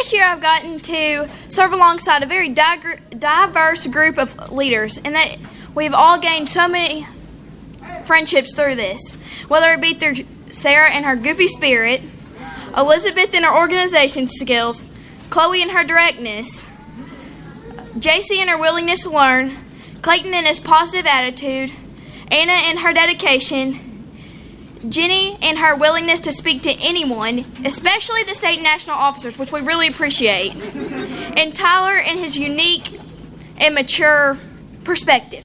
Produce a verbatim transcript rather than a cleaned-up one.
this year I've gotten to serve alongside a very digr- diverse group of leaders, and that we've all gained so many friendships through this, whether it be through Sarah and her goofy spirit, Elizabeth and her organization skills, Chloe and her directness, J C and her willingness to learn, Clayton and his positive attitude, Anna and her dedication, Jenny and her willingness to speak to anyone, especially the state and national officers, which we really appreciate, and Tyler and his unique and mature perspective.